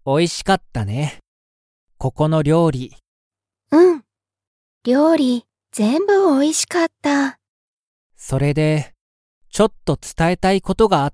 おいしかったね。ここの料理。 うん。料理、全部おいしかった。 それで、ちょっと伝えたいことがあって。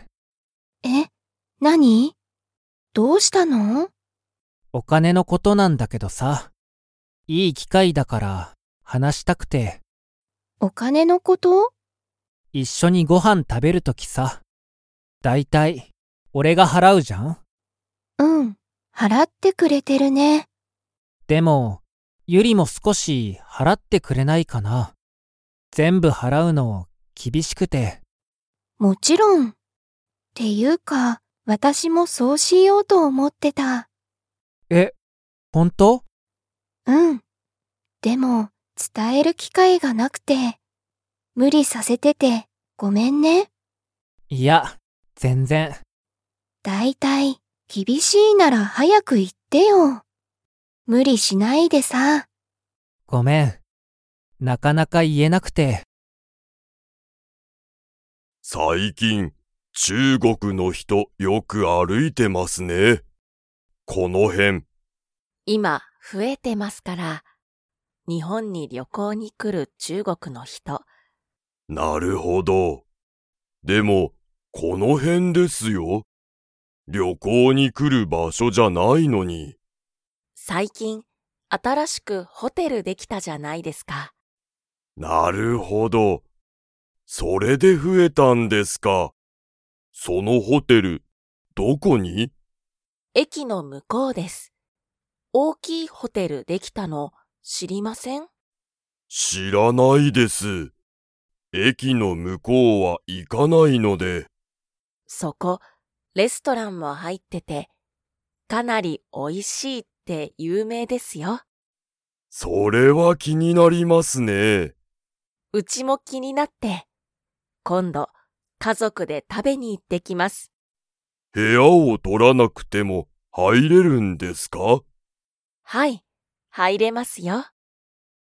え、何？どうしたの？ お金のことなんだけどさ。いい機会だから話したくて。 お金のこと？ 一緒にご飯食べるときさ。だいたい、俺が払うじゃん？ うん、払ってくれてるね。 でも、ゆりも少し払ってくれないかな。全部払うの厳しくて。 もちろん。っていうか、私もそうしようと思ってた。 え、ほんと？ うん。でも、伝える機会がなくて、無理させてて、ごめんね。 いや、全然。 だいたい、厳しいなら早く言ってよ。無理しないでさ。 ごめん。なかなか言えなくて。 最近、中国の人よく歩いてますね。この辺。 今増えてますから、日本に旅行に来る中国の人。 なるほど。でも、この辺ですよ。旅行に来る場所じゃないのに。 最近、新しくホテルできたじゃないですか。 なるほど。それで増えたんですか。そのホテル、どこに？ 駅の向こうです。大きいホテルできたの知りません？ 知らないです。駅の向こうは行かないので。 そこ、レストランも入ってて、かなり美味しいって有名ですよ。 それは気になりますね。 うちも気になって、今度家族で食べに行ってきます。 部屋を取らなくても入れるんですか？ はい、入れますよ。